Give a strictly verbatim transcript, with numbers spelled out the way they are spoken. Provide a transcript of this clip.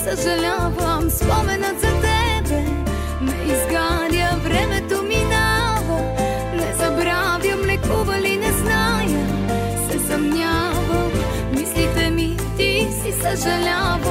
съжалявам, споменът за тебе ме изгаря, времето минава. Не забравям, лекува ли не зная, се съмнявам, мислите ми ти си съжалявам.